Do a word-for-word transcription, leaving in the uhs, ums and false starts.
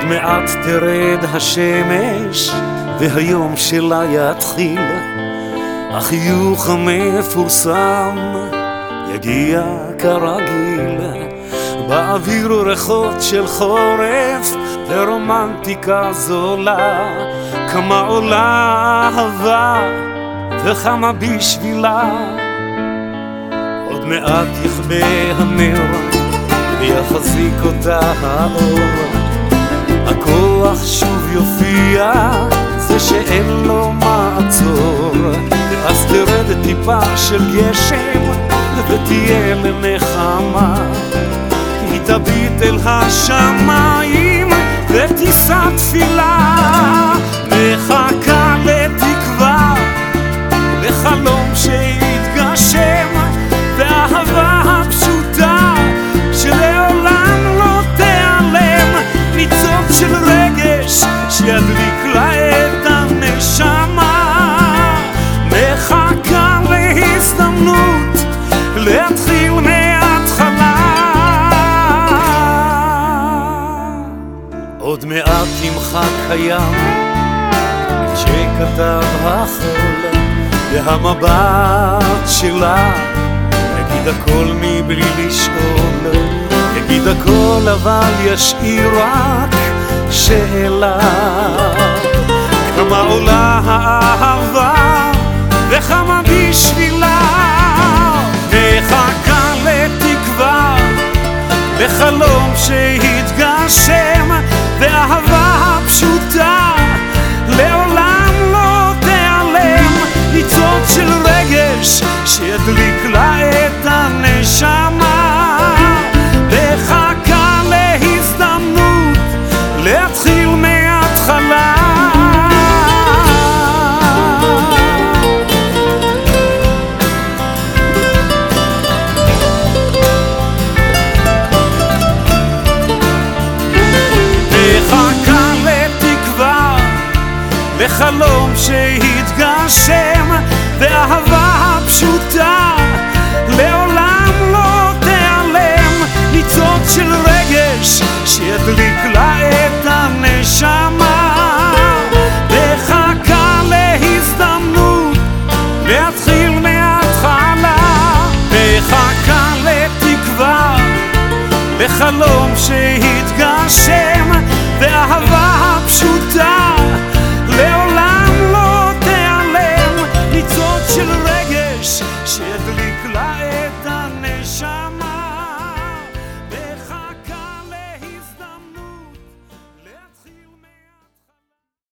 מעט תרד השמש והיום שלה יתחיל, החיוך המפורסם יגיע כרגיל. באוויר ריחות של חורף ורומנטיקה זולה, כמה עולה אהבה וכמה בשבילה. עוד מעט יכבה הנר ויחזיק אותה האור, הכוח שוב יופיע, זה שאין לו מעצור. ואז תרד טיפה של גשם ותהיה לנחמה, היא תביט אל השמיים ותישא תפילה, מחכה לתקווה, לחלום שיתגשם, ואהבה הפשוטה שלעולם לא תיעלם, ניצוץ של רגש שידליק לה את הנשמה, מחכה להזדמנות להתחיל מההתחלה. עוד מעט ימחק הים שכתב החול, והמבט שלה יגיד הכל מבלי לשאול, יגיד הכל אבל ישאיר רק שאלה, כמה עולה האהבה וכמה בשבילה. מחכה לתקווה, לחלום שיתגשם, ואהבה הפשוטה לעולם לא תיעלם, ניצוץ של רגש שידליק לה את הנשמה, מחכה להזדמנות להתחיל מההתחלה. מחכה לתקווה, לחלום שיתגשם, ואהבה הפשוטה לעולם לא תיעלם, ניצוץ של רגש שידליק לה את הנשמה, מחכה להזדמנות להתחיל מההתחלה, מחכה לתקווה, לחלום שיתגשם, ואהבה הפשוטה